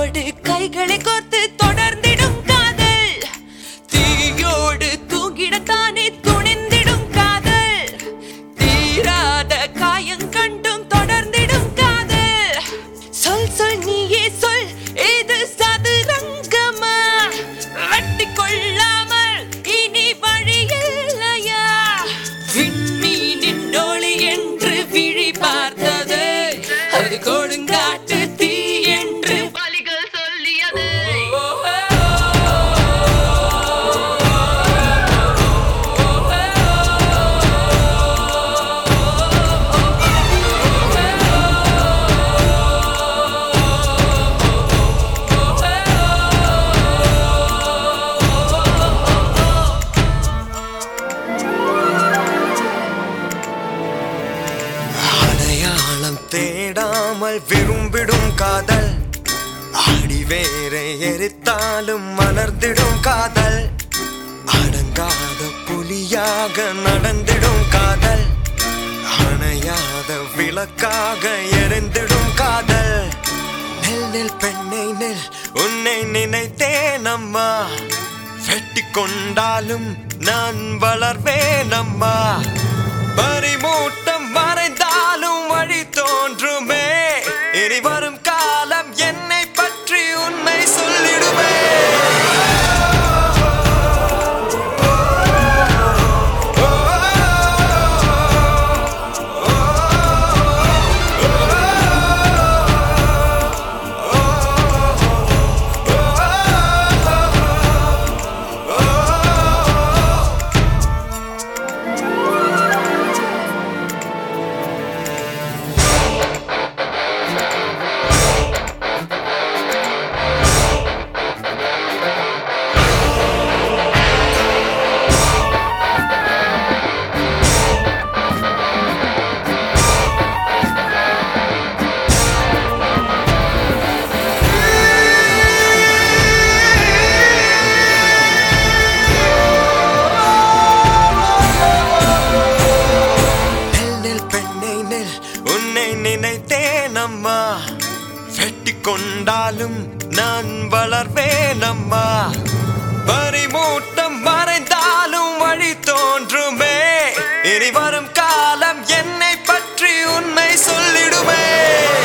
கையோடு கைகளை கோர்த்து தொடர்ந்திடும் காதல், தீயோடு தூங்கிடத்தானே துணிந்திடும் காதல், தீராத காயம் கண்டும் தொடர்ந்திடும் காதல். சொல் சொல் நீயே சொல், இது சதுரங்கமா? வெட்டி கொள்ளாமல் இனி வழியில்லையா? விண்மீனின் ஒளி என்று விழி பார்த்தது, அது கொடுங்காட்டு தீ என்று வலிகள் சொல்லியது. அடையாளம் தேடாமல் விரும்பிடும் காதல், அடி வேற எரித்தாலும் மலர்ந்திடும் காதல், அடங்காத புலியாக நடந்திடும் காதல், அணையாத விளக்காக எரிந்திடும் காதல். நெல் நெல் பெண்ணை நெல், உன்னை நினைத்தேன் அம்மா, வெட்டி கொண்டாலும் நான் வளர்வேன் அம்மா. பறிமூட்டம் மறைந்தாலும் வழி தோன்றுமே, இனி வரும் காலம் என்னை பற்றி உண்மை சொல்லிடுமே. உன்னை நினைத்தேன் அம்மா, வெட்டி கொண்டாலும் நான் வளர்வேன் அம்மா. பறிமூட்டம் மறைந்தாலும் வழி தோன்றுமே, இனி வரும் காலம் என்னை பற்றி உண்மை சொல்லிடுமே.